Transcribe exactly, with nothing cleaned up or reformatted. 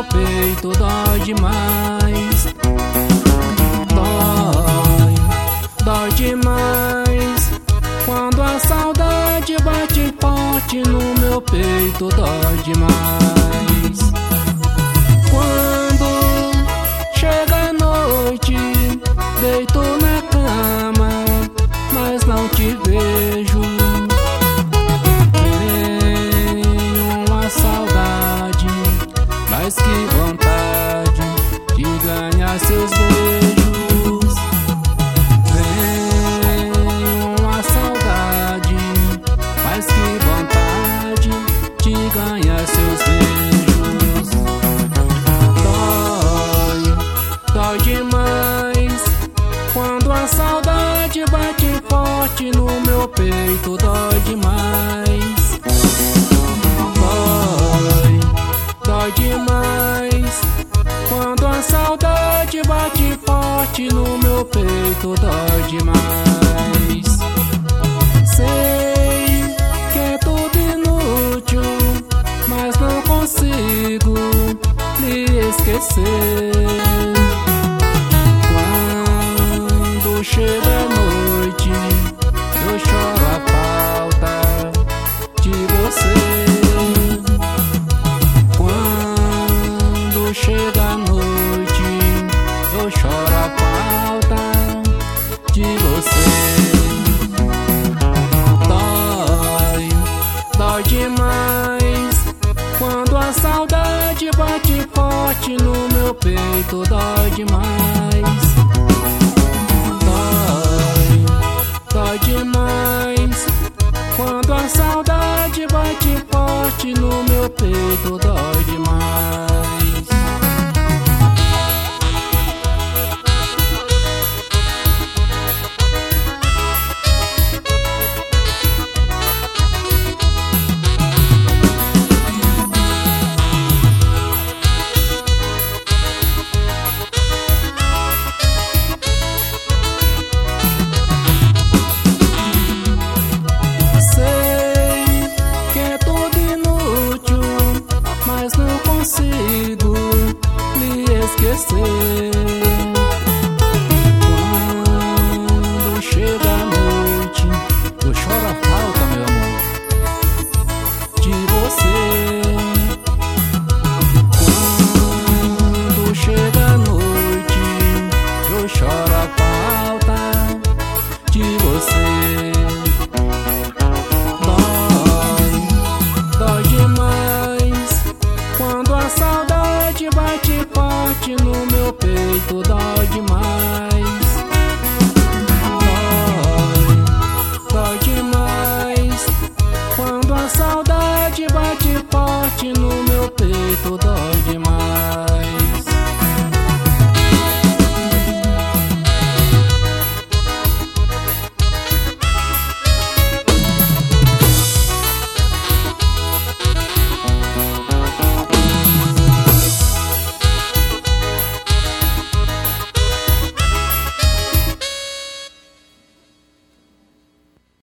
meu peito dói demais. Dói, dói demais. Quando a saudade bate forte no meu peito, dói demais. Quando chega a noite, deito na cama, mas não te vejo. Tenho uma saudade, mas que vontade de ganhar seus beijos. Tenho uma saudade, mas que vontade de ganhar seus beijos. Dói, dói demais. Quando a saudade bate forte no meu peito, dói demais. Dói, dói demais. Quando a saudade bate forte no meu peito, dói demais. Sei que é tudo inútil, mas não consigo lhe esquecer. Quando chega a noite, eu choro a falta de você. Quando chega a noite, eu choro a falta de você. Dói, dói demais. Quando a saudade bate forte no meu peito, dói demais. Dói, dói demais. Quando a saudade bate forte no meu peito, dói demais. Mas não consigo me esquecer. Quando chega a noite, eu choro a falta, meu amor, de você. Quando chega a noite, eu choro a falta de você. Dói, dói demais. Quando a saudade bate forte no meu peito, dói demais.